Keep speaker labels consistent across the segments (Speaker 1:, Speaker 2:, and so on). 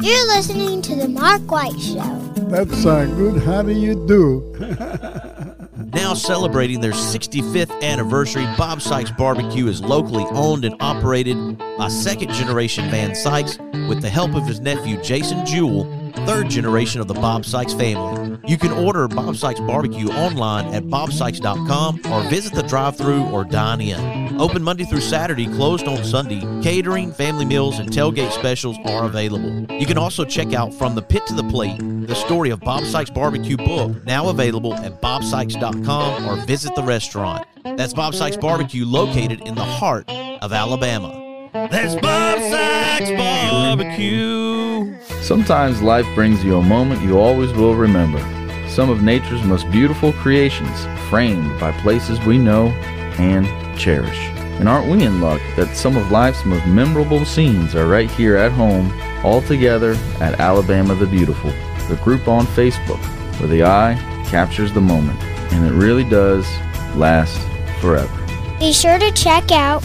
Speaker 1: You're listening to The Mark White Show.
Speaker 2: That's good. How do you do?
Speaker 3: Now celebrating their 65th anniversary, Bob Sykes Barbecue is locally owned and operated by second-generation Van Sykes with the help of his nephew Jason Jewell, third generation of the Bob Sykes family. You can order Bob Sykes Barbecue online at bobsykes.com or visit the drive-thru or dine in. Open Monday through Saturday, closed on Sunday. Catering, family meals, and tailgate specials are available. You can also check out From the Pit to the Plate, the story of Bob Sykes Barbecue book, now available at bobsykes.com or visit the restaurant. That's Bob Sykes Barbecue, located in the heart of Alabama. That's Bob Sykes Barbecue.
Speaker 4: Sometimes life brings you a moment you always will remember. Some of nature's most beautiful creations, framed by places we know and cherish. And aren't we in luck that some of life's most memorable scenes are right here at home, all together at Alabama the Beautiful, the group on Facebook, where the eye captures the moment, and it really does last forever.
Speaker 1: Be sure to check out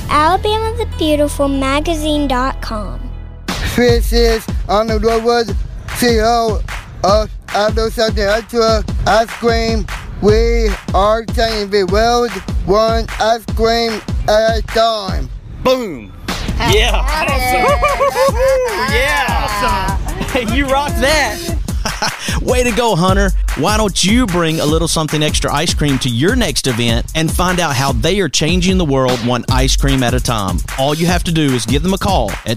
Speaker 1: AlabamaTheBeautifulMagazine.com.
Speaker 5: This is on the Roadwood CEO of Outdoor Something Extra Ice Cream. We are saying the world one ice cream at a time.
Speaker 6: Boom! Yeah! Awesome! Yeah! Awesome! Hey, you rocked that!
Speaker 3: Way to go, Hunter. Why don't you bring a little something extra ice cream to your next event and find out how they are changing the world one ice cream at a time? All you have to do is give them a call at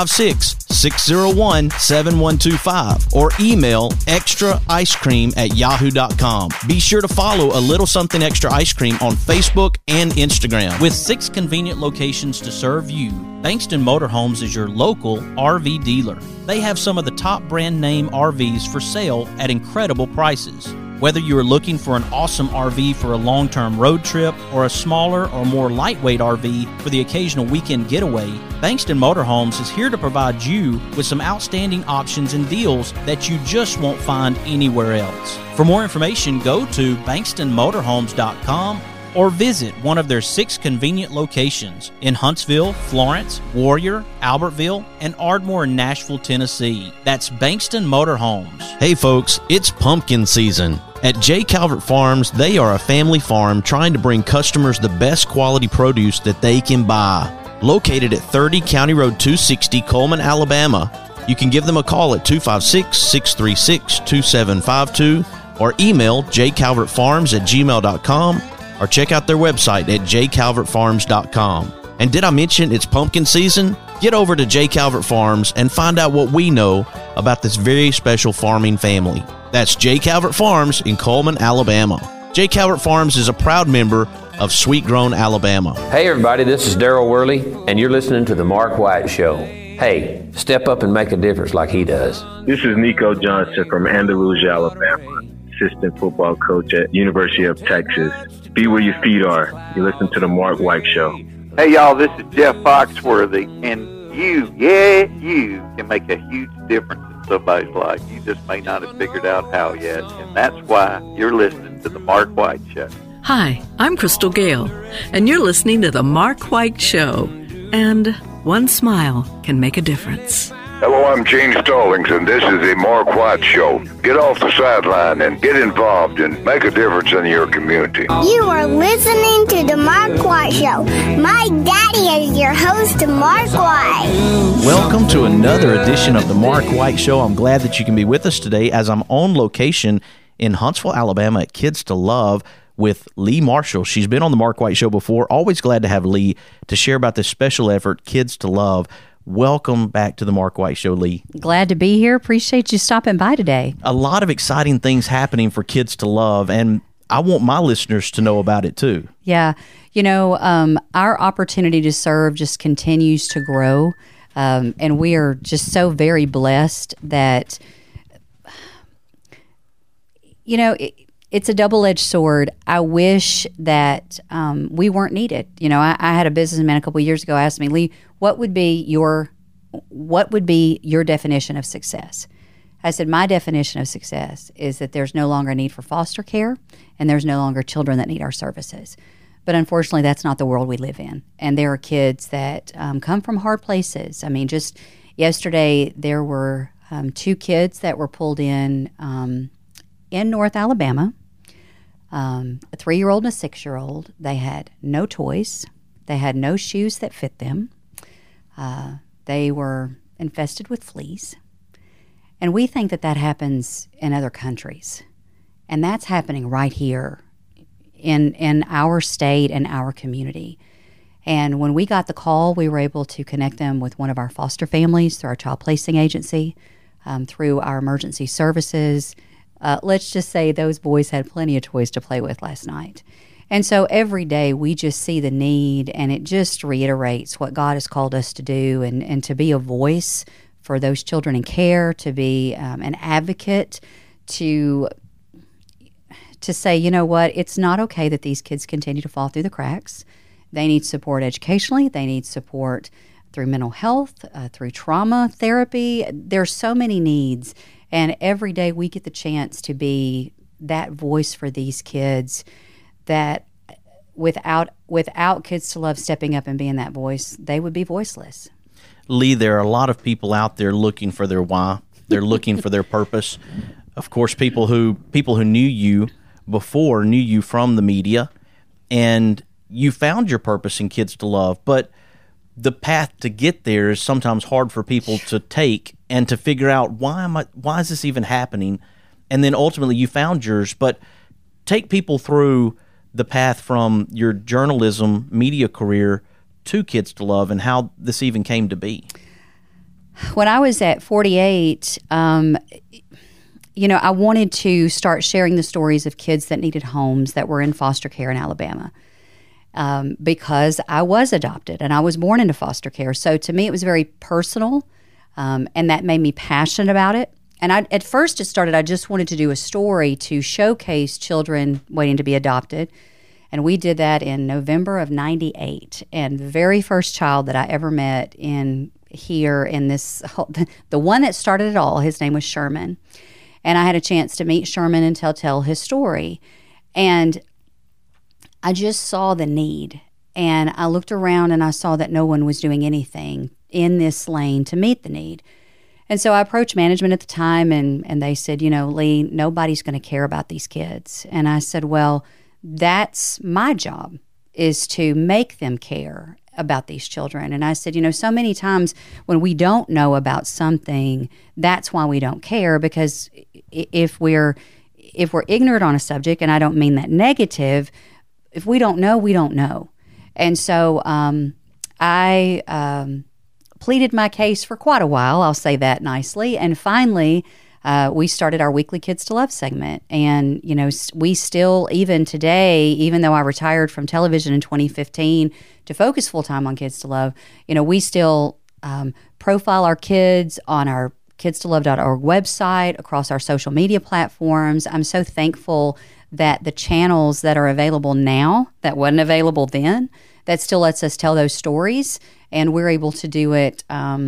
Speaker 3: 256-601-7125 or email extraicecream@yahoo.com. Be sure to follow A Little Something Extra Ice Cream on Facebook and Instagram.
Speaker 7: With 6 convenient locations to serve you, Bankston Motorhomes is your local RV dealer. They have some of the top brand name RVs for sale at incredible prices. Whether you are looking for an awesome RV for a long-term road trip or a smaller or more lightweight RV for the occasional weekend getaway, Bankston Motorhomes is here to provide you with some outstanding options and deals that you just won't find anywhere else. For more information, go to bankstonmotorhomes.com or visit one of their 6 convenient locations in Huntsville, Florence, Warrior, Albertville, and Ardmore, Nashville, Tennessee. That's Bankston Motorhomes.
Speaker 3: Hey folks, it's pumpkin season. At J. Calvert Farms, they are a family farm trying to bring customers the best quality produce that they can buy. Located at 30 County Road 260, Coleman, Alabama, you can give them a call at 256-636-2752 or email jcalvertfarms@gmail.com or check out their website at jcalvertfarms.com. And did I mention it's pumpkin season? Get over to J. Calvert Farms and find out what we know about this very special farming family. That's J. Calvert Farms in Coleman, Alabama. J. Calvert Farms is a proud member of Sweet Grown, Alabama.
Speaker 8: Hey everybody, this is Darryl Worley, and you're listening to The Mark White Show. Hey, step up and make a difference like he does.
Speaker 9: This is Nico Johnson from Andalusia, Alabama, assistant football coach at University of Texas. Be where your feet are. You listen to The Mark White Show.
Speaker 10: Hey, y'all, this is Jeff Foxworthy, and you can make a huge difference in somebody's life. You just may not have figured out how yet, and that's why you're listening to The Mark White Show.
Speaker 11: Hi, I'm Crystal Gale, and you're listening to The Mark White Show. And one smile can make a difference.
Speaker 12: Hello, I'm Gene Stallings, and this is the Mark White Show. Get off the sideline and get involved and make a difference in your community.
Speaker 1: You are listening to The Mark White Show. My daddy is your host, Mark White.
Speaker 3: Welcome to another edition of The Mark White Show. I'm glad that you can be with us today as I'm on location in Huntsville, Alabama at Kids to Love with Lee Marshall. She's been on The Mark White Show before. Always glad to have Lee to share about this special effort, Kids to Love. Welcome back to the Mark White Show, Lee.
Speaker 13: Glad to be here. Appreciate you stopping by today.
Speaker 3: A lot of exciting things happening for Kids to Love, and I want my listeners to know about it too.
Speaker 13: Yeah. Our opportunity to serve just continues to grow, and we are just so very blessed that, it's a double-edged sword. I wish that we weren't needed. I had a businessman a couple of years ago ask me, Lee, what would be your definition of success? I said, my definition of success is that there's no longer a need for foster care and there's no longer children that need our services. But unfortunately, that's not the world we live in. And there are kids that come from hard places. I mean, just yesterday, there were 2 kids that were pulled in North Alabama, a 3-year-old and a 6-year-old. They had no toys. They had no shoes that fit them. They were infested with fleas. And we think that that happens in other countries. And that's happening right here in our state and our community. And when we got the call, we were able to connect them with one of our foster families through our child placing agency, through our emergency services. Let's just say those boys had plenty of toys to play with last night. And so every day we just see the need, and it just reiterates what God has called us to do, and to be a voice for those children in care, to be an advocate, to say, you know what, it's not okay that these kids continue to fall through the cracks. They need support educationally. They need support through mental health, through trauma therapy. There's so many needs. And every day we get the chance to be that voice for these kids that without Kids to Love stepping up and being that voice, they would be voiceless.
Speaker 7: Lee, there are a lot of people out there looking for their why. They're looking for their purpose. Of course, people who knew you before knew you from the media, and you found your purpose in Kids to Love, but the path to get there is sometimes hard for people to take and to figure out why is this even happening? And then ultimately you found yours, but take people through the path from your journalism media career to Kids to Love and how this even came to be.
Speaker 13: When I was at 48, I wanted to start sharing the stories of kids that needed homes that were in foster care in Alabama. Because I was adopted and I was born into foster care. So to me, it was very personal, and that made me passionate about it. And at first it started, I just wanted to do a story to showcase children waiting to be adopted. And we did that in November of 98. And the very first child that I ever met the one that started it all, his name was Sherman. And I had a chance to meet Sherman and tell his story. And I just saw the need, and I looked around and I saw that no one was doing anything in this lane to meet the need. And so I approached management at the time, and they said, Lee, nobody's going to care about these kids. And I said, well, that's my job, is to make them care about these children. And I said, so many times when we don't know about something, that's why we don't care, because if we're ignorant on a subject, and I don't mean that negative, if we don't know, we don't know. And so I pleaded my case for quite a while, I'll say that nicely. And finally, we started our weekly Kids to Love segment. And, we still, even today, even though I retired from television in 2015 to focus full-time on Kids to Love, we still profile our kids on our kidstolove.org website, across our social media platforms. I'm so thankful that the channels that are available now, that wasn't available then, that still lets us tell those stories, and we're able to do it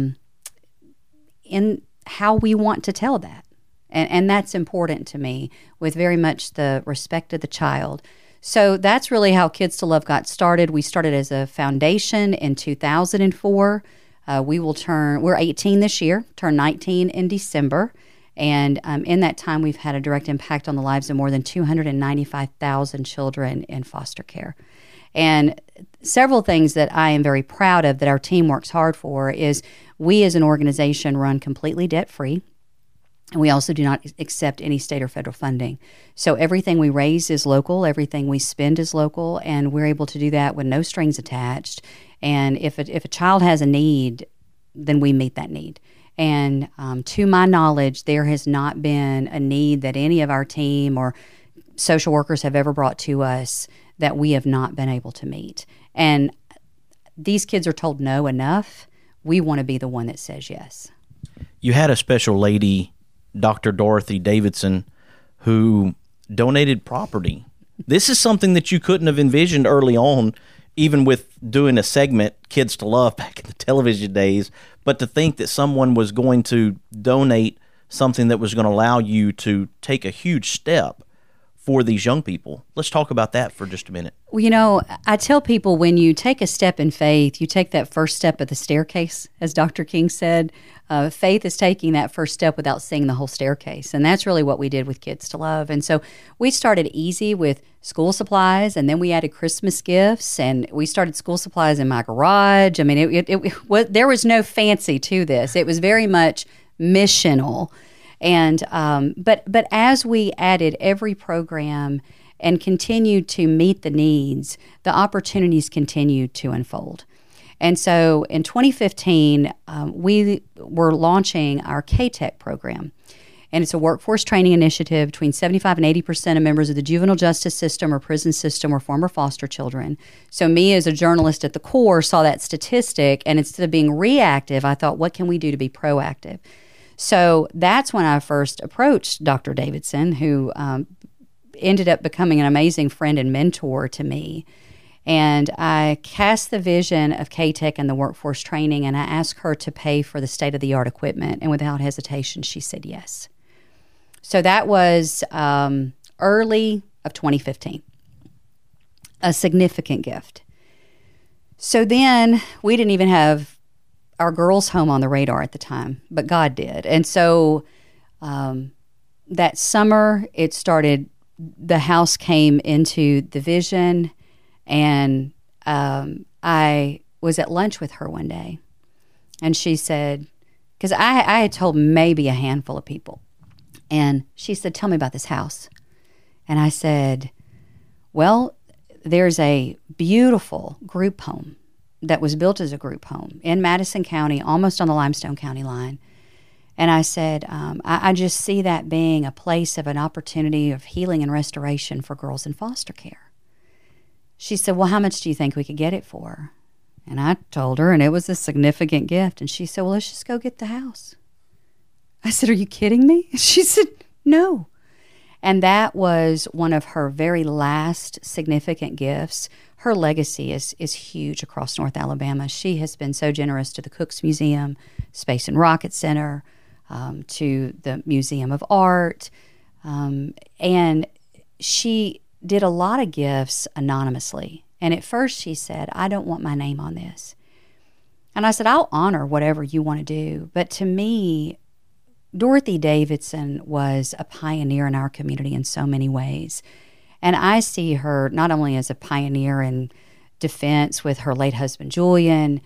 Speaker 13: in how we want to tell that. And that's important to me, with very much the respect of the child. So that's really how Kids to Love got started. We started as a foundation in 2004. We're 18 this year, turn 19 in December. And in that time, we've had a direct impact on the lives of more than 295,000 children in foster care. And several things that I am very proud of that our team works hard for is we as an organization run completely debt-free. And we also do not accept any state or federal funding. So everything we raise is local, everything we spend is local, and we're able to do that with no strings attached. And if a child has a need, then we meet that need. And to my knowledge, there has not been a need that any of our team or social workers have ever brought to us that we have not been able to meet. And these kids are told no enough. We want to be the one that says yes.
Speaker 7: You had a special lady, Dr. Dorothy Davidson, who donated property. This is something that you couldn't have envisioned early on, even with doing a segment, Kids to Love, back in the television days. But to think that someone was going to donate something that was going to allow you to take a huge step
Speaker 3: for these young people. Let's talk about that for just a minute.
Speaker 13: Well, I tell people when you take a step in faith, you take that first step of the staircase, as Dr. King said. Faith is taking that first step without seeing the whole staircase. And that's really what we did with Kids to Love. And so we started easy with school supplies, and then we added Christmas gifts, and we started school supplies in my garage. I mean, there was no fancy to this. It was very much missional. And but as we added every program and continued to meet the needs, the opportunities continued to unfold. And so in 2015, we were launching our K-Tech program. And it's a workforce training initiative. Between 75 and 80% of members of the juvenile justice system or prison system were former foster children. So me as a journalist at the core saw that statistic, and instead of being reactive, I thought, what can we do to be proactive? So that's when I first approached Dr. Davidson, who ended up becoming an amazing friend and mentor to me. And I cast the vision of K-Tech and the workforce training, and I asked her to pay for the state-of-the-art equipment. And without hesitation, she said yes. So that was early of 2015, a significant gift. So then we didn't even have our girls' home on the radar at the time, but God did. And so that summer, it started, the house came into the vision. And I was at lunch with her one day, and she said, because I had told maybe a handful of people, and she said, tell me about this house. And I said, well, there's a beautiful group home that was built as a group home in Madison County, almost on the Limestone County line. And I said, I just see that being a place of an opportunity of healing and restoration for girls in foster care. She said, well, how much do you think we could get it for? And I told her, and it was a significant gift. And she said, well, let's just go get the house. I said, are you kidding me? She said, no. And that was one of her very last significant gifts. Her legacy is huge across North Alabama. She has been so generous to the Cooks Museum, Space and Rocket Center, to the Museum of Art. And she did a lot of gifts anonymously. And at first she said, I don't want my name on this. And I said, I'll honor whatever you want to do. But to me, Dorothy Davidson was a pioneer in our community in so many ways. And I see her not only as a pioneer in defense with her late husband, Julian,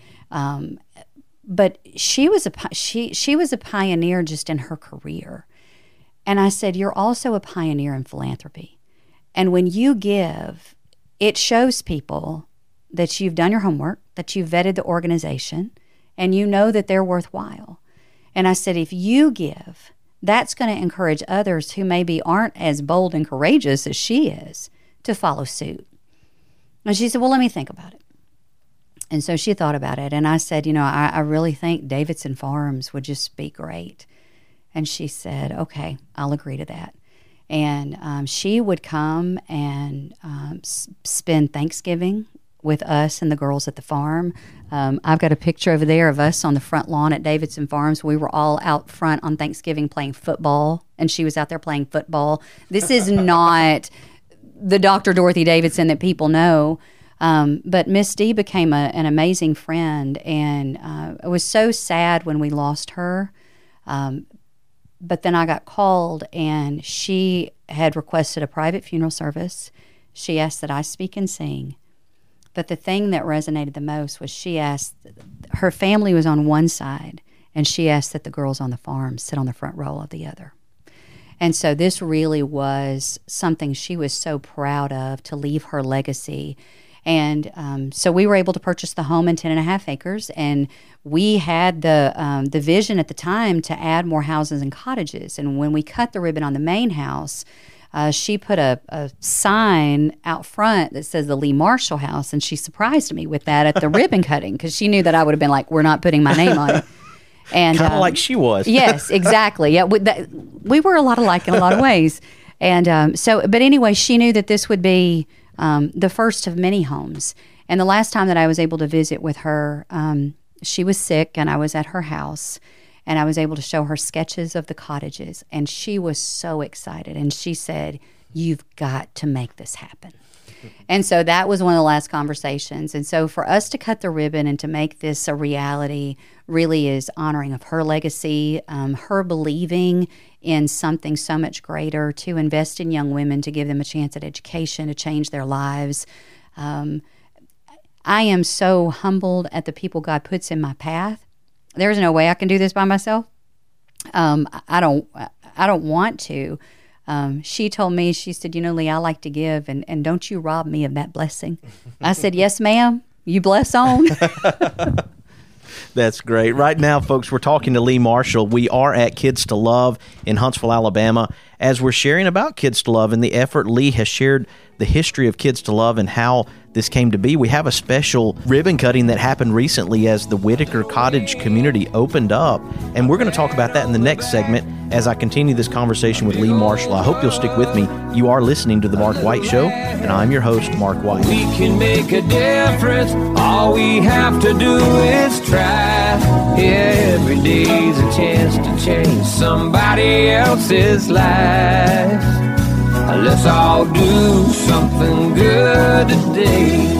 Speaker 13: but she was a pioneer just in her career. And I said, you're also a pioneer in philanthropy. And when you give, it shows people that you've done your homework, that you've vetted the organization, and you know that they're worthwhile. And I said, if you give, that's going to encourage others who maybe aren't as bold and courageous as she is to follow suit. And she said, well, let me think about it. And so she thought about it. And I said, I really think Davidson Farms would just be great. And she said, okay, I'll agree to that. And she would come and spend Thanksgiving with us and the girls at the farm. I've got a picture over there of us on the front lawn at Davidson Farms. We were all out front on Thanksgiving playing football, and she was out there playing football. This is not the Dr. Dorothy Davidson that people know. But Miss D became an amazing friend, and it was so sad when we lost her. But then I got called, and she had requested a private funeral service. She asked that I speak and sing. But the thing that resonated the most was she asked, her family was on one side, and she asked that the girls on the farm sit on the front row of the other. And so this really was something she was so proud of, to leave her legacy. And so we were able to purchase the home in 10.5 acres, and we had the vision at the time to add more houses and cottages. And when we cut the ribbon on the main house, she put a sign out front that says the Lee Marshall House, and she surprised me with that at the ribbon cutting, because she knew that I would have been like, we're not putting my name on it. And
Speaker 3: kind of like she was.
Speaker 13: Yes, exactly. Yeah, we were a lot alike in a lot of ways. And but anyway, she knew that this would be the first of many homes. And the last time that I was able to visit with her, she was sick, and I was at her house, and I was able to show her sketches of the cottages, and she was so excited. And she said, you've got to make this happen. And so that was one of the last conversations. And so for us to cut the ribbon and to make this a reality really is honoring of her legacy, her believing in something so much greater, to invest in young women, to give them a chance at education, to change their lives. I am so humbled at the people God puts in my path. There's no way I can do this by myself. I don't want to. She told me, she said, Lee, I like to give, and don't you rob me of that blessing. I said, yes, ma'am. You bless on.
Speaker 3: That's great. Right now, folks, we're talking to Lee Marshall. We are at Kids to Love in Huntsville, Alabama. As we're sharing about Kids to Love and the effort, Lee has shared the history of Kids to Love and how this came to be. We have a special ribbon cutting that happened recently as the Whitaker Cottage community opened up, and we're going to talk about that in the next segment as I continue this conversation with Lee Marshall. I hope you'll stick with me. You are listening to The Mark White Show, and I'm your host, Mark White.
Speaker 14: We can make a difference. All we have to do is try. Yeah, every day's a chance to change somebody else's life. Let's all do something good today.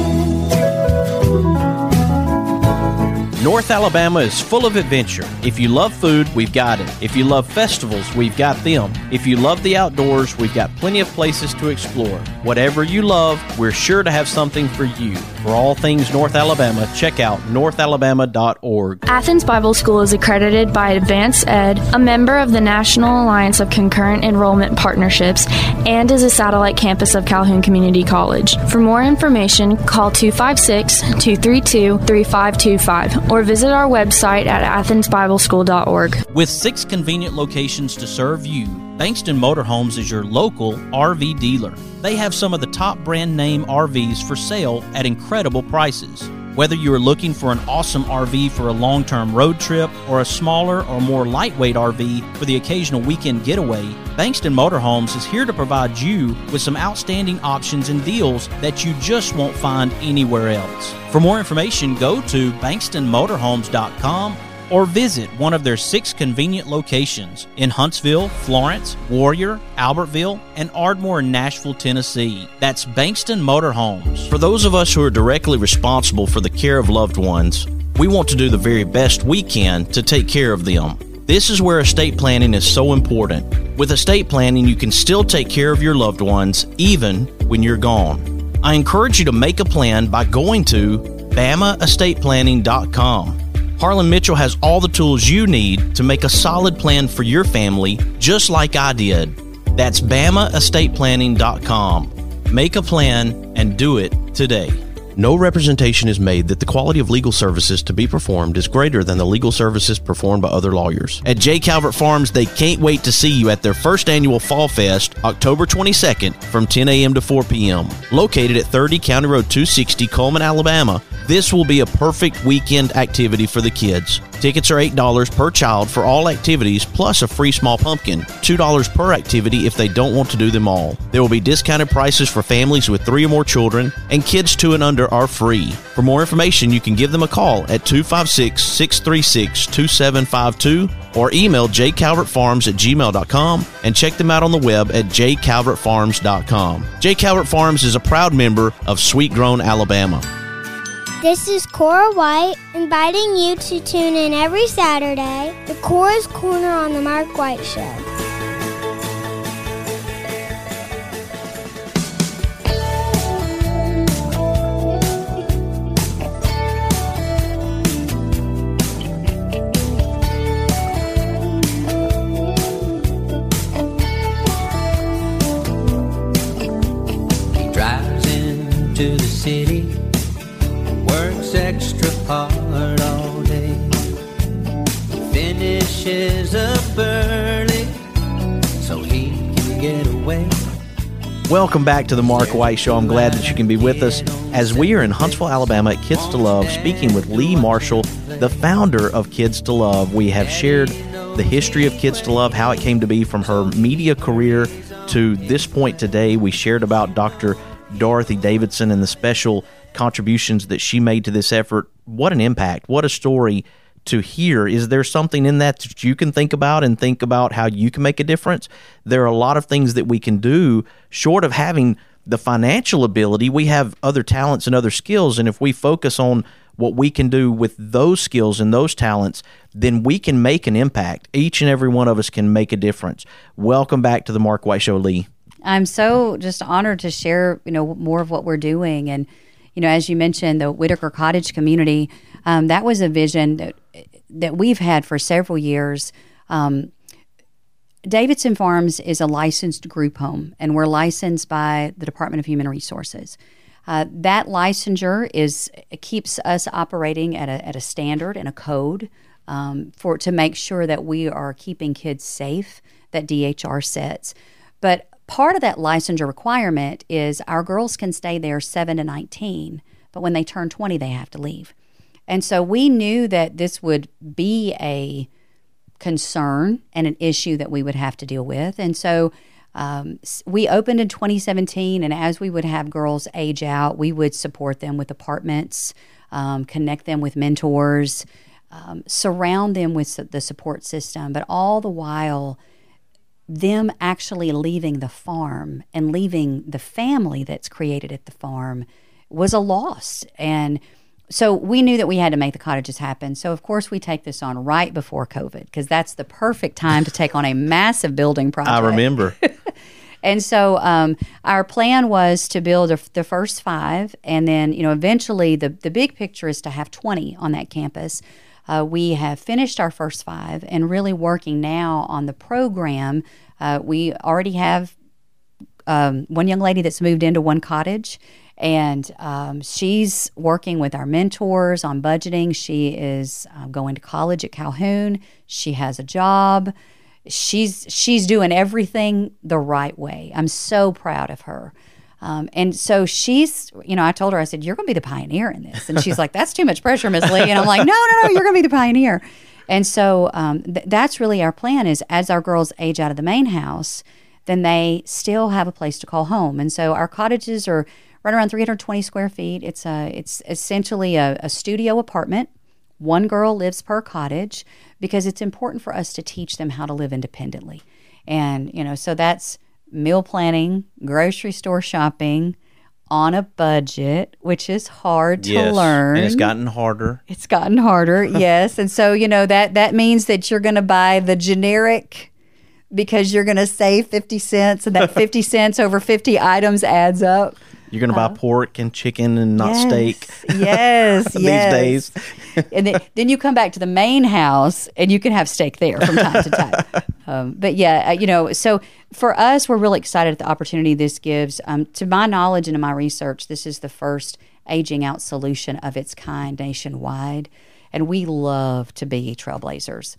Speaker 7: North Alabama is full of adventure. If you love food, we've got it. If you love festivals, we've got them. If you love the outdoors, we've got plenty of places to explore. Whatever you love, we're sure to have something for you. For all things North Alabama, check out northalabama.org.
Speaker 15: Athens Bible School is accredited by Advance Ed, a member of the National Alliance of Concurrent Enrollment Partnerships, and is a satellite campus of Calhoun Community College. For more information, call 256-232-3525 or visit our website at athensbibleschool.org.
Speaker 7: With 6 convenient locations to serve you, Bankston Motorhomes is your local RV dealer. They have some of the top brand name RVs for sale at incredible prices. Whether you are looking for an awesome RV for a long-term road trip or a smaller or more lightweight RV for the occasional weekend getaway, Bankston Motorhomes is here to provide you with some outstanding options and deals that you just won't find anywhere else. For more information, go to bankstonmotorhomes.com or visit one of their 6 convenient locations in Huntsville, Florence, Warrior, Albertville, and Ardmore in Nashville, Tennessee. That's Bankston Motorhomes. For those of us who are directly responsible for the care of loved ones, we want to do the very best we can to take care of them. This is where estate planning is so important. With estate planning, you can still take care of your loved ones even when you're gone. I encourage you to make a plan by going to BamaEstatePlanning.com. Harlan Mitchell has all the tools you need to make a solid plan for your family, just like I did. That's BamaEstatePlanning.com. Make a plan and do it today. No representation is made that the quality of legal services to be performed is greater than the legal services performed by other lawyers. At J. Calvert Farms, they can't wait to see you at their first annual Fall Fest, October 22nd from 10 a.m. to 4 p.m. Located at 30 County Road 260, Coleman, Alabama, this will be a perfect weekend activity for the kids. Tickets are $8 per child for all activities, plus a free small pumpkin, $2 per activity if they don't want to do them all. There will be discounted prices for families with 3 or more children, and kids 2 and under are free. For more information, you can give them a call at 256-636-2752 or email jcalvertfarms@gmail.com and check them out on the web at jcalvertfarms.com. J. Calvert Farms is a proud member of Sweet Grown, Alabama.
Speaker 1: This is Cora White, inviting you to tune in every Saturday to Cora's Corner on The Mark White Show.
Speaker 14: He drives into the city, works extra hard all day, finishes up early so he can get away.
Speaker 3: Welcome back to the Mark White Show. I'm glad that you can be with us as we are in Huntsville, Alabama at Kids to Love, speaking with Lee Marshall, the founder of Kids to Love. We have shared the history of Kids to Love, how it came to be from her media career to this point today. We shared about Dr. Dorothy Davidson and the special contributions that she made to this effort. What an impact. What a story to hear. Is there something in that you can think about and think about how you can make a difference? There are a lot of things that we can do short of having the financial ability. We have other talents and other skills, and if we focus on what we can do with those skills and those talents, then we can make an impact. Each and every one of us can make a difference. Welcome back to the Mark White Show, Lee. I'm so just honored to share, more of what we're doing. And, as you mentioned, the Whitaker Cottage community, that was a vision that we've had for several years. Davidson Farms is a licensed group home, and we're licensed by the Department of Human Resources. That licensure keeps us operating at a standard and a code to make sure that we are keeping kids safe that DHR sets. But part of that licensure requirement is our girls can stay there 7 to 19, but when they turn 20, they have to leave. And so we knew that this would be a concern and an issue that we would have to deal with. And so we opened in 2017, and as we would have girls age out, we would support them with apartments, connect them with mentors, surround them with the support system, but all the while them actually leaving the farm and leaving the family that's created at the farm was a loss. And so we knew that we had to make the cottages happen. So, of course, we take this on right before COVID, because that's the perfect time to take on a massive building project. I remember. And so our plan was to build the first 5, and then, eventually the big picture is to have 20 on that campus. We have finished our first 5 and really working now on the program. We already have one young lady that's moved into one cottage, and she's working with our mentors on budgeting. She is going to college at Calhoun. She has a job. She's doing everything the right way. I'm so proud of her. And so she's, I told her, I said, you're going to be the pioneer in this. And she's like, that's too much pressure, Miss Lee. And I'm like, no, you're going to be the pioneer. And so that's really our plan, is as our girls age out of the main house, then they still have a place to call home. And so our cottages are right around 320 square feet. It's essentially a studio apartment. One girl lives per cottage, because it's important for us to teach them how to live independently. And, so that's meal planning, grocery store shopping, on a budget, which is hard to learn. And it's gotten harder. It's gotten harder, yes. And so, that means that you're going to buy the generic, because you're going to save 50 cents, and that 50 cents over 50 items adds up. You're going to buy pork and chicken and not steak. Yes, these days. And then you come back to the main house, and you can have steak there from time to time. But yeah, so for us, we're really excited at the opportunity this gives. To my knowledge and in my research, this is the first aging out solution of its kind nationwide. And we love to be trailblazers.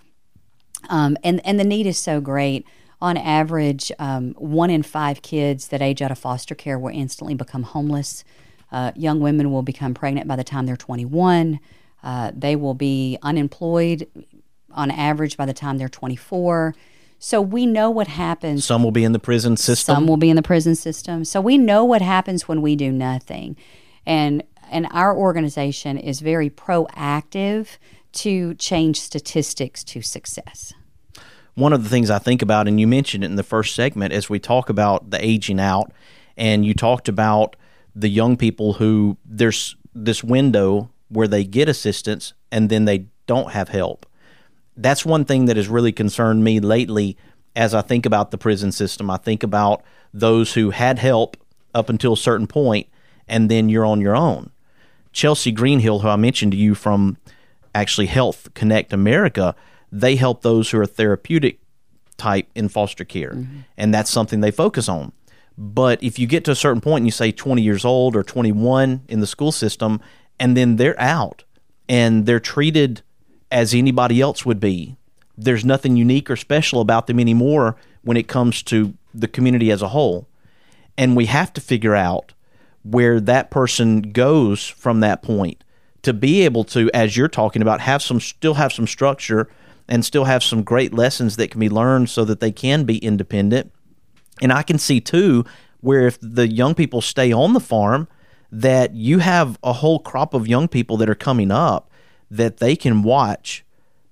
Speaker 3: And the need is so great. On average, 1 in 5 kids that age out of foster care will instantly become homeless. Young women will become pregnant by the time they're 21. They will be unemployed on average by the time they're 24. So we know what happens. Some will be in the prison system. Some will be in the prison system. So we know what happens when we do nothing. And our organization is very proactive to change statistics to success. One of the things I think about, and you mentioned it in the first segment, as we talk about the aging out, and you talked about the young people who there's this window where they get assistance and then they don't have help. That's one thing that has really concerned me lately as I think about the prison system. I think about those who had help up until a certain point, and then you're on your own. Chelsea Greenhill, who I mentioned to you from actually Health Connect America, they help those who are therapeutic type in foster care, and that's something they focus on. But if you get to a certain point and you say 20 years old or 21 in the school system, and then they're out and they're treated as anybody else would be, there's nothing unique or special about them anymore when it comes to the community as a whole. And we have to figure out where that person goes from that point to be able to, as you're talking about, still have some structure and still have some great lessons that can be learned so that they can be independent. And I can see, too, where if the young people stay on the farm, that you have a whole crop of young people that are coming up that they can watch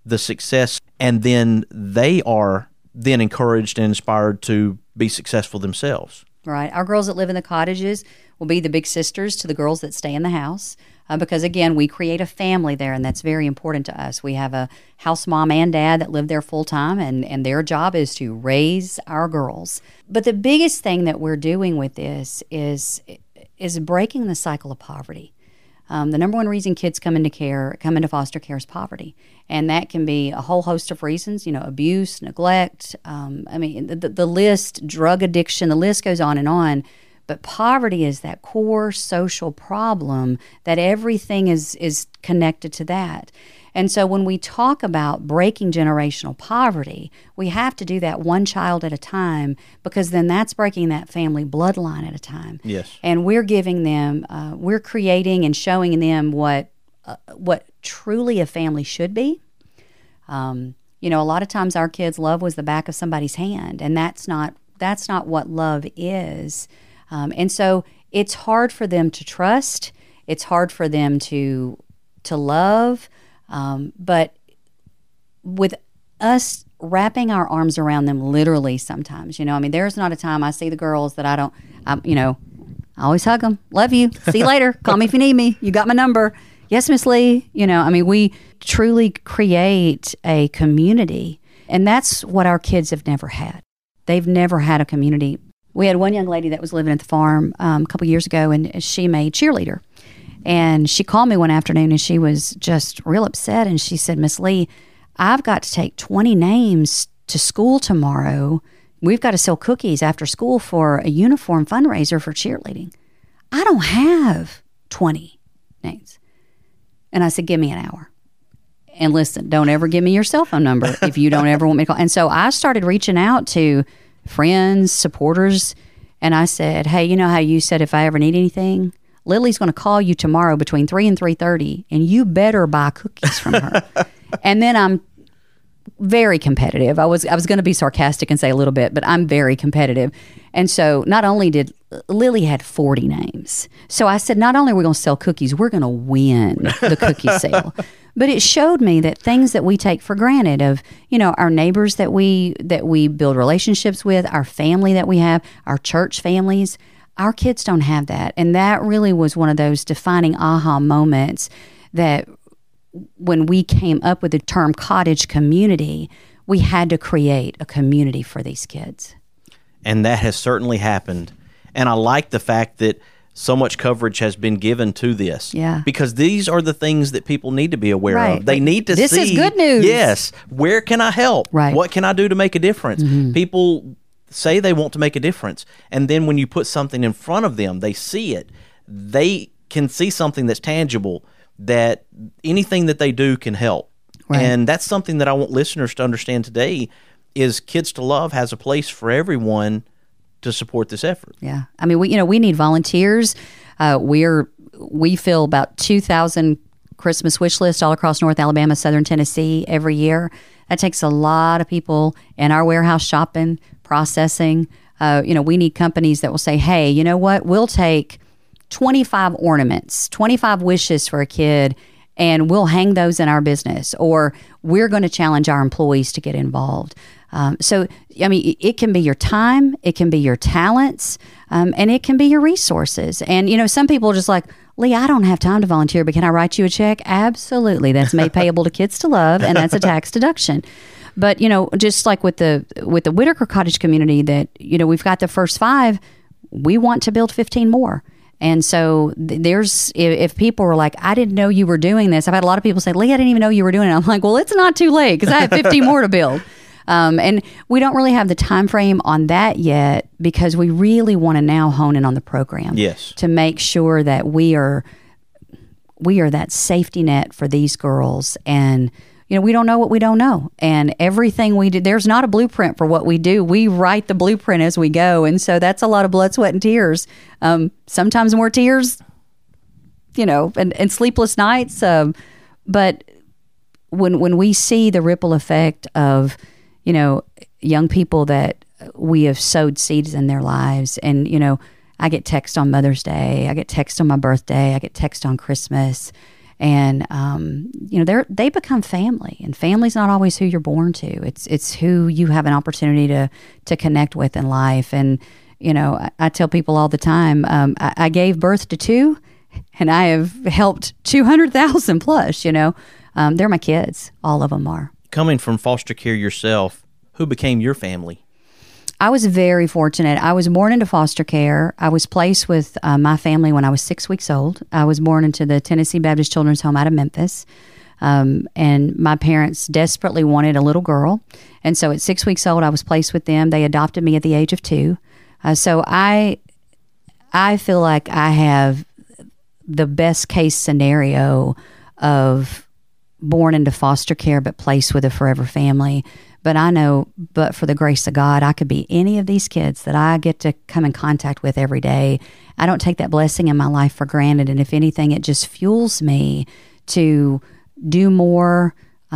Speaker 3: the success, and then they are then encouraged and inspired to be successful themselves.
Speaker 13: Right. Our girls that live in the cottages will be the big sisters to the girls that stay in the house. Because, again, we create a family there, and that's very important to us. We have a house mom and dad that live there full time, and their job is to raise our girls. But the biggest thing that we're doing with this is breaking the cycle of poverty. The number one reason kids come into foster care is poverty. And that can be a whole host of reasons, abuse, neglect. The list, drug addiction, the list goes on and on. But poverty is that core social problem that everything is connected to that. And so when we talk about breaking generational poverty, we have to do that one child at a time, because then that's breaking that family bloodline at a time.
Speaker 3: Yes.
Speaker 13: And we're giving them, we're creating and showing them what truly a family should be. A lot of times our kids' love was the back of somebody's hand, and that's not what love is. And so it's hard for them to trust. It's hard for them to love. But with us wrapping our arms around them literally sometimes, there's not a time I see the girls that I always hug them. Love you. See you later. Call me if you need me. You got my number. Yes, Miss Lee. We truly create a community. And that's what our kids have never had. They've never had a community. We had one young lady that was living at the farm a couple years ago, and she made cheerleader. And she called me one afternoon, and she was just real upset. And she said, Miss Lee, I've got to take 20 names to school tomorrow. We've got to sell cookies after school for a uniform fundraiser for cheerleading. I don't have 20 names. And I said, give me an hour. And listen, don't ever give me your cell phone number if you don't ever want me to call. And so I started reaching out to friends, supporters, and I said, hey, you know how you said if I ever need anything, Lily's going to call you tomorrow between 3 and 3:30, and you better buy cookies from her. And then I'm very competitive. I was going to be sarcastic and say a little bit, but I'm very competitive. And so not only did Lily had 40 names. So I said, not only are we going to sell cookies, we're going to win the cookie sale. But it showed me that things that we take for granted of, our neighbors that we build relationships with, our family that we have, our church families, our kids don't have that. And that really was one of those defining aha moments that when we came up with the term cottage community, we had to create a community for these kids.
Speaker 3: And that has certainly happened. And I like the fact that so much coverage has been given to this.
Speaker 13: Yeah.
Speaker 3: Because these are the things that people need to be aware
Speaker 13: Right.
Speaker 3: of. They need to
Speaker 13: This
Speaker 3: see.
Speaker 13: is good news.
Speaker 3: Yes. Where can I help?
Speaker 13: Right.
Speaker 3: What can I do to make a difference?
Speaker 13: Mhm.
Speaker 3: People say they want to make a difference. And then when you put something in front of them, they see it. They can see something that's tangible, that anything that they do can help.
Speaker 13: Right.
Speaker 3: And that's something that I want listeners to understand today is Kids to Love has a place for everyone to support this effort.
Speaker 13: Yeah. We need volunteers. We fill about 2,000 Christmas wish lists all across North Alabama, Southern Tennessee every year. That takes a lot of people in our warehouse shopping, processing. We need companies that will say, hey, you know what? We'll take 25 ornaments, 25 wishes for a kid, and we'll hang those in our business, or we're going to challenge our employees to get involved. It can be your time, it can be your talents, and it can be your resources. And, some people are just like, Lee, I don't have time to volunteer, but can I write you a check? Absolutely. That's made payable to Kids to Love, and that's a tax deduction. But, just like with the Whitaker Cottage community that, we've got the first 5, we want to build 15 more. And so if people were like, I didn't know you were doing this. I've had a lot of people say, Lee, I didn't even know you were doing it. I'm like, well, it's not too late because I have 15 more to build. And we don't really have the time frame on that yet because we really want to now hone in on the program.
Speaker 3: Yes.
Speaker 13: To make sure that we are that safety net for these girls. And, we don't know what we don't know. And everything we do, there's not a blueprint for what we do. We write the blueprint as we go. And so that's a lot of blood, sweat, and tears. Sometimes more tears, and sleepless nights. But when we see the ripple effect of, young people that we have sowed seeds in their lives. And, I get text on Mother's Day. I get text on my birthday. I get text on Christmas. And, they become family, and family's not always who you're born to. It's who you have an opportunity to connect with in life. And, I tell people all the time, I gave birth to 2, and I have helped 200,000 plus, they're my kids. All of them are.
Speaker 7: Coming from foster care yourself, who became your family?
Speaker 13: I was very fortunate. I was born into foster care. I was placed with my family when I was 6 weeks old. I was born into the Tennessee Baptist Children's Home out of Memphis. And my parents desperately wanted a little girl. And so at 6 weeks old, I was placed with them. They adopted me at the age of 2. So I feel like I have the best case scenario of born into foster care but placed with a forever family. But I know, but for the grace of God, I could be any of these kids that I get to come in contact with every day. I don't take that blessing in my life for granted. And if anything, it just fuels me to do more,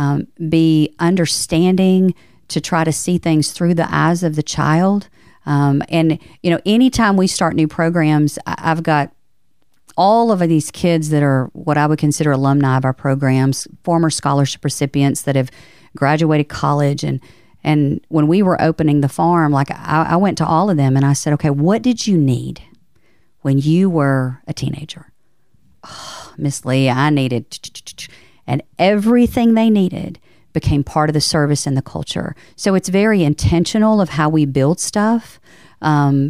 Speaker 13: be understanding, to try to see things through the eyes of the child. And, anytime we start new programs, I've got all of these kids that are what I would consider alumni of our programs, former scholarship recipients that have graduated college. And when we were opening the farm, like I went to all of them and I said, okay, what did you need when you were a teenager? Oh, Miss Lee, I needed, and everything they needed became part of the service and the culture. So it's very intentional of how we build stuff. And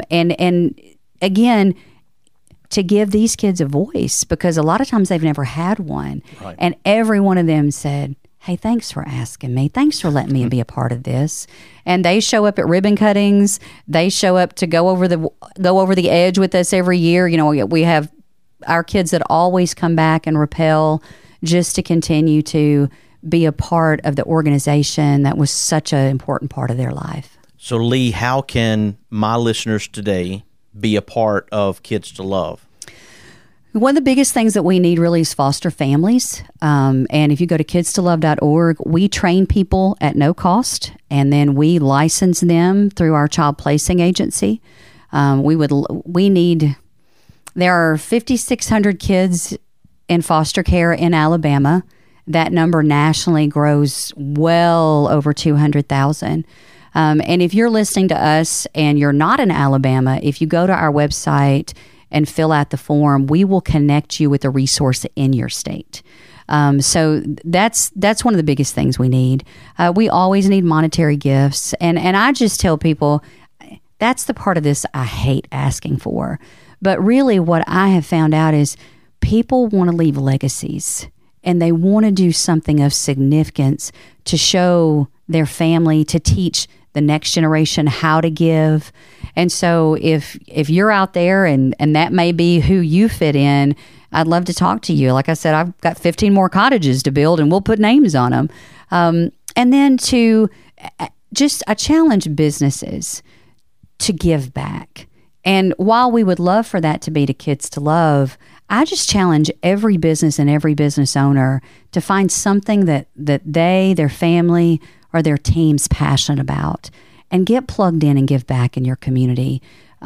Speaker 13: again, to give these kids a voice, because a lot of times they've never had one. Right. And every one of them said, hey, thanks for asking me. Thanks for letting me be a part of this. And they show up at ribbon cuttings. They show up to go over the edge with us every year. We have our kids that always come back and rappel just to continue to be a part of the organization that was such an important part of their life.
Speaker 7: So, Lee, how can my listeners today be a part of Kids to Love?
Speaker 13: One of the biggest things that we need really is foster families. And if you go to kidstolove.org, we train people at no cost, and then we license them through our child placing agency. There are 5,600 kids in foster care in Alabama. That number nationally grows well over 200,000. And if you're listening to us and you're not in Alabama, if you go to our website and fill out the form, we will connect you with a resource in your state. So that's one of the biggest things we need. We always need monetary gifts. And I just tell people, that's the part of this I hate asking for. But really what I have found out is people want to leave legacies, and they want to do something of significance to show their family, to teach the next generation how to give. And so if you're out there and that may be who you fit in, I'd love to talk to you. Like I said, I've got 15 more cottages to build, and we'll put names on them. And then I challenge businesses to give back. And while we would love for that to be to Kids to Love, I just challenge every business and every business owner to find something that they, their family, or their team's passionate about, and get plugged in and give back in your community.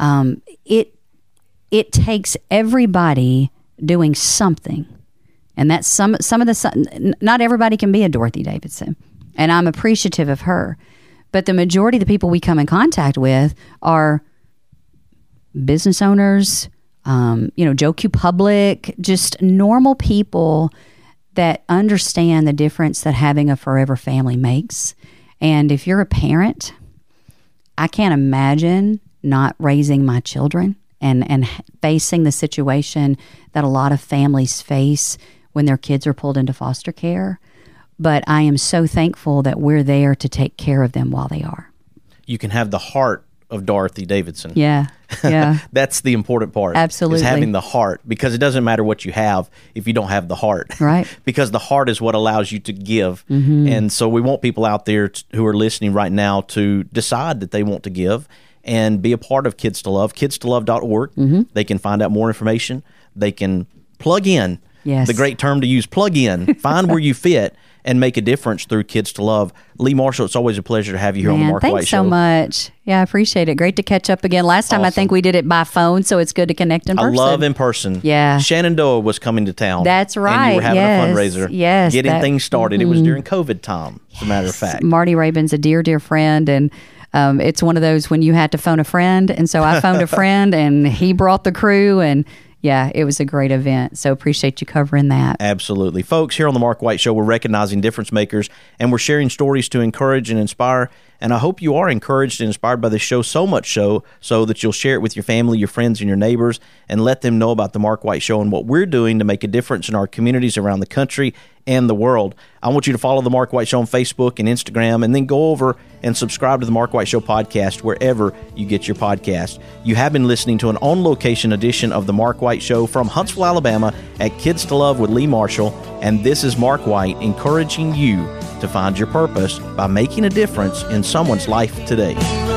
Speaker 13: It takes everybody doing something, and that's some of the. Not everybody can be a Dorothy Davidson, and I'm appreciative of her, but the majority of the people we come in contact with are business owners, Joe Q Public, just normal people that understand the difference that having a forever family makes. And if you're a parent, I can't imagine not raising my children and facing the situation that a lot of families face when their kids are pulled into foster care. But I am so thankful that we're there to take care of them while they are.
Speaker 7: You can have the heart of Dorothy Davidson.
Speaker 13: Yeah.
Speaker 7: That's the important part.
Speaker 13: Absolutely.
Speaker 7: Is having the heart, because it doesn't matter what you have if you don't have the heart.
Speaker 13: Right.
Speaker 7: Because the heart is what allows you to give.
Speaker 13: Mm-hmm.
Speaker 7: And so we want people out there who are listening right now to decide that they want to give and be a part of Kids to Love. Kidstolove.org.
Speaker 13: Mm-hmm.
Speaker 7: They can find out more information. They can plug in.
Speaker 13: Yes.
Speaker 7: The great term to use, plug in. Find where you fit
Speaker 3: and make a difference through Kids to Love. Lee Marshall, it's always a pleasure to have you here on the Mark White Show.
Speaker 13: Thanks so much. Yeah, I appreciate it. Great to catch up again. Last time, I think we did it by phone, so it's good to connect in person.
Speaker 3: I love in person.
Speaker 13: Yeah.
Speaker 3: Shenandoah was coming to town.
Speaker 13: That's right.
Speaker 3: And you were having a fundraiser.
Speaker 13: Yes.
Speaker 3: Getting things started. It was during COVID time, as a matter of fact.
Speaker 13: Marty Rabin's a dear, dear friend, and it's one of those when you had to phone a friend, and so I phoned a friend, and he brought the crew, and yeah, it was a great event. So appreciate you covering that.
Speaker 3: Absolutely. Folks, here on the Mark White Show, we're recognizing difference makers, and we're sharing stories to encourage and inspire. And I hope you are encouraged and inspired by this show, so much so that you'll share it with your family, your friends, and your neighbors, and let them know about the Mark White Show and what we're doing to make a difference in our communities around the country and the world. I want you to follow the Mark White Show on Facebook and Instagram, and then go over and subscribe to the Mark White Show podcast wherever you get your podcast. You have been listening to an on-location edition of the Mark White Show from Huntsville, Alabama at Kids to Love with Lee Marshall, and this is Mark White encouraging you to find your purpose by making a difference in someone's life today.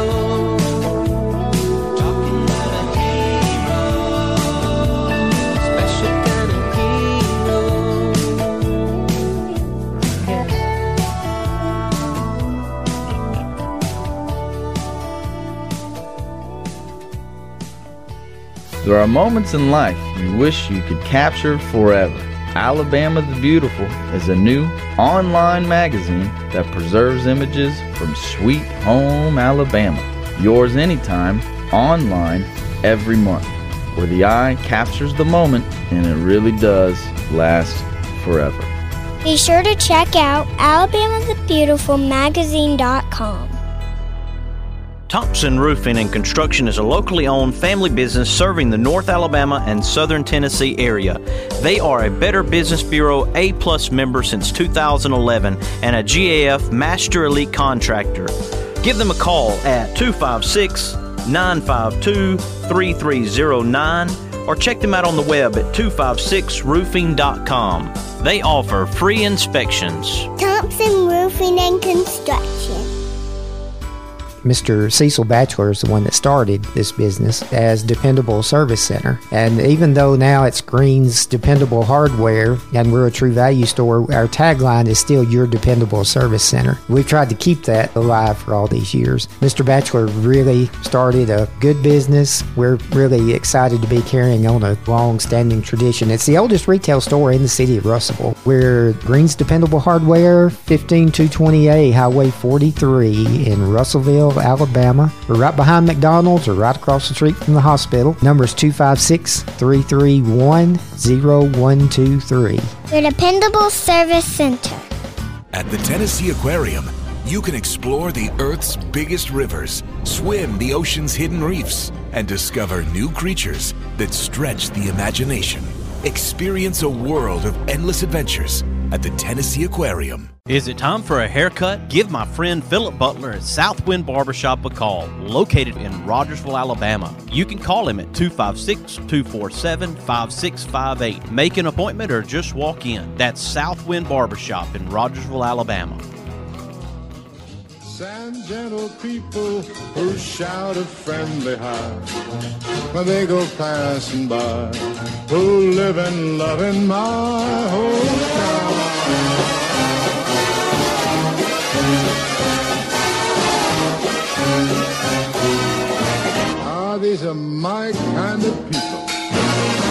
Speaker 4: There are moments in life you wish you could capture forever. Alabama the Beautiful is a new online magazine that preserves images from sweet home Alabama. Yours anytime, online, every month, where the eye captures the moment and it really does last forever.
Speaker 1: Be sure to check out alabamathebeautifulmagazine.com.
Speaker 7: Thompson Roofing and Construction is a locally owned family business serving the North Alabama and Southern Tennessee area. They are a Better Business Bureau A+ member since 2011 and a GAF Master Elite Contractor. Give them a call at 256-952-3309 or check them out on the web at 256roofing.com. They offer free inspections.
Speaker 1: Thompson Roofing and Construction.
Speaker 16: Mr. Cecil Batchelor is the one that started this business as Dependable Service Center. And even though now it's Green's Dependable Hardware and we're a True Value store, our tagline is still Your Dependable Service Center. We've tried to keep that alive for all these years. Mr. Batchelor really started a good business. We're really excited to be carrying on a long-standing tradition. It's the oldest retail store in the city of Russellville. We're Green's Dependable Hardware, 15220A Highway 43 in Russellville, Alabama. We're right behind McDonald's or right across the street from the hospital. Number is 256-331-0123.
Speaker 1: Your Dependable Service Center.
Speaker 17: At the Tennessee Aquarium, you can explore the Earth's biggest rivers, swim the ocean's hidden reefs, and discover new creatures that stretch the imagination. Experience a world of endless adventures at the Tennessee Aquarium.
Speaker 7: Is it time for a haircut? Give my friend Philip Butler at Southwind Barbershop a call, located in Rogersville, Alabama. You can call him at 256-247-5658. Make an appointment or just walk in. That's Southwind Barbershop in Rogersville, Alabama.
Speaker 2: Sand gentle people who shout a friendly hi when they go passing by, who live and love in my hometown. These are my kind of people.